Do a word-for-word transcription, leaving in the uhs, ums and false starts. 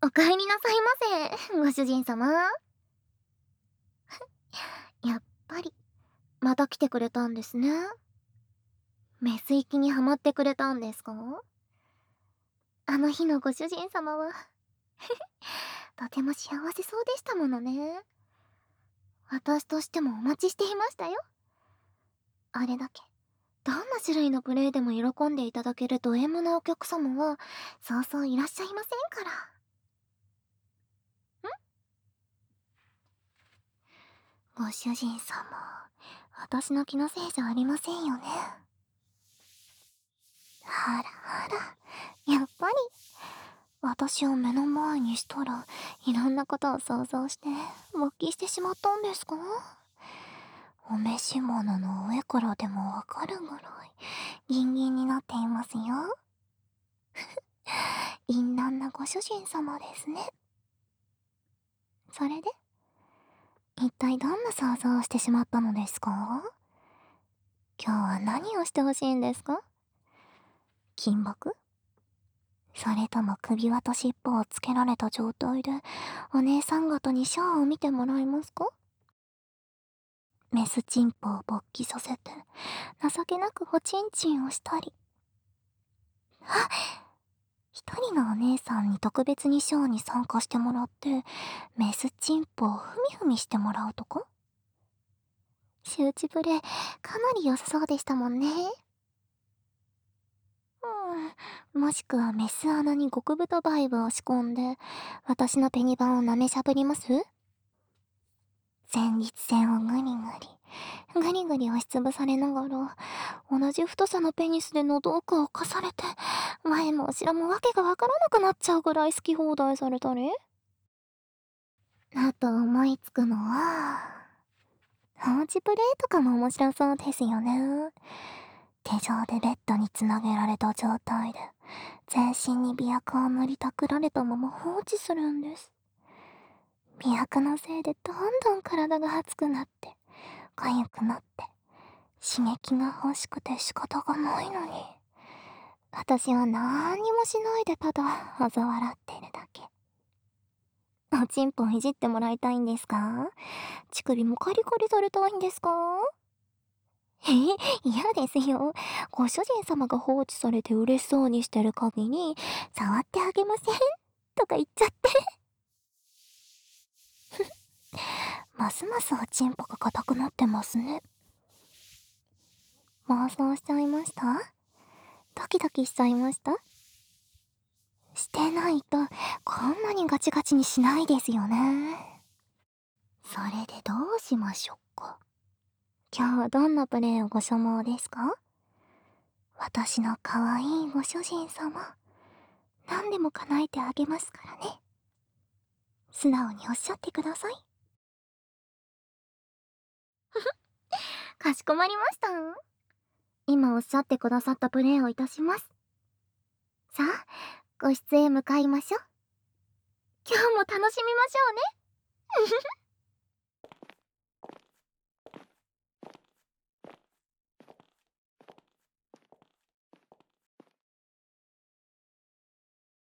お帰りなさいませ、ご主人様。やっぱり、また来てくれたんですね。メス行きにハマってくれたんですか？あの日のご主人様はとても幸せそうでしたものね。私としてもお待ちしていましたよ。あれだけ、どんな種類のプレイでも喜んでいただけるド M なお客様は、そうそういらっしゃいませんから。ん？ご主人様、私の気のせいじゃありませんよね。あらあら、やっぱり。私を目の前にしたら、いろんなことを想像して、勃起してしまったんですか？お召し物の上からでもわかるぐらい、ギンギンになっていますよ。淫乱なご主人様ですね。それで、一体どんな想像をしてしまったのですか？今日は何をしてほしいんですか？金箔？それとも首輪と尻尾をつけられた状態で、お姉さん方にショーを見てもらえますか？メスチンポを勃起させて、情けなくおちんちんをしたり。あ、一人のお姉さんに特別にショーに参加してもらって、メスチンポをふみふみしてもらうとか？周知プレイ、かなり良さそうでしたもんね。うん、もしくはメス穴に極太バイブを仕込んで、私のペニバンを舐めしゃぶります？前立腺をグリグリ、グリグリ押しつぶされながら、同じ太さのペニスで喉奥をかされて、前も後ろもわけがわからなくなっちゃうぐらい好き放題されたり？あと思いつくのは、放置プレイとかも面白そうですよね。手錠でベッドにつなげられた状態で、全身に媚薬を塗りたくられたまま放置するんです。媚薬のせいでどんどん体が熱くなって、痒くなって、刺激が欲しくて仕方がないのに、私は何にもしないでただ嘲笑ってるだけ。おちんぽいじってもらいたいんですか？乳首もカリカリされたいんですか？え、嫌ですよ。ご主人様が放置されて嬉しそうにしてる限り、触ってあげませんとか言っちゃって。ますますおちんぽが硬くなってますね。妄想しちゃいました？ドキドキしちゃいました？してないと、こんなにガチガチにしないですよね。それでどうしましょうか。今日はどんなプレイをご所望ですか？私の可愛いご主人様。何でも叶えてあげますからね。素直におっしゃってください。かしこまりました。今おっしゃってくださったプレイをいたします。さあ、ご室へ向かいましょう。今日も楽しみましょうね。